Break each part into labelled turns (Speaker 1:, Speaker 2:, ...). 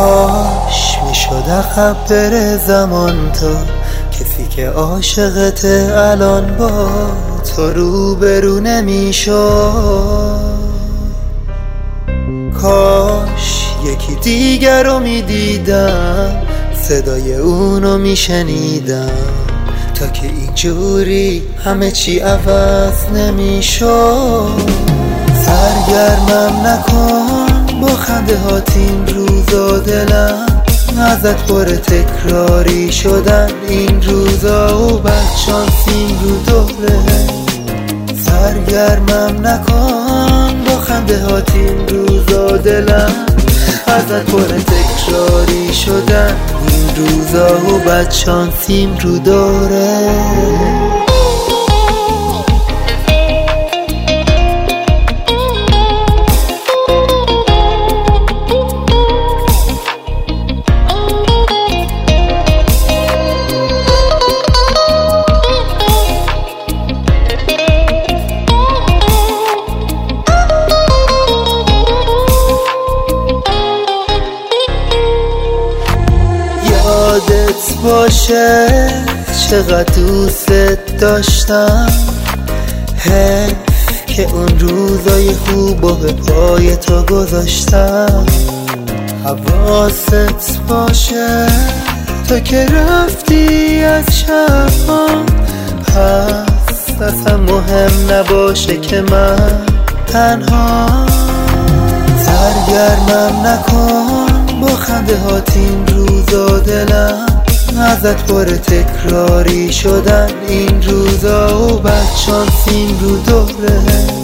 Speaker 1: کاش میشد عقب بره زمان تا کسی که عاشقت الان با تو روبرو نمیشد. کاش یکی دیگر رو میدیدم، صدای اونو میشنیدم، تا که اینجوری همه چی عوض نمیشد. سرگرمم نکن با خنده هات این روزا، دلم ازت پر تکراری شدن این روزا و بدشانسیم رو دوره. سرگرمم نکن با خنده هات این روزا، دلم ازت پر تکراری شدن این روزا و بدشانسیم رو دوره. یادت باشه چقدر دوست داشتم، حیف که اون روزای خوب به پای تو گذاشتم. حواست باشه تو که رفتی از شبام، پس اصلا مهم نباشه که من تنها. سرگرمم نکن با خنده هات این روزا، دلم ازت پر تکراری شدن این روزا و بدشانسیم رو دوره.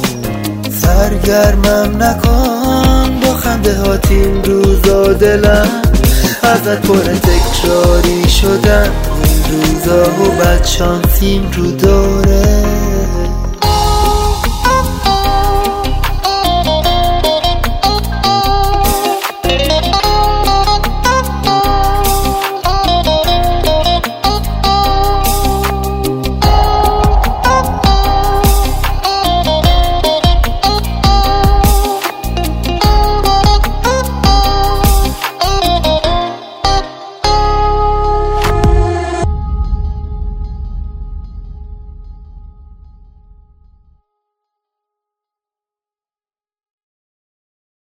Speaker 1: سرگرمم نکن با خنده هات این روزا، دلم ازت پر تکراری شدن این روزا و بدشانسیم رو دوره.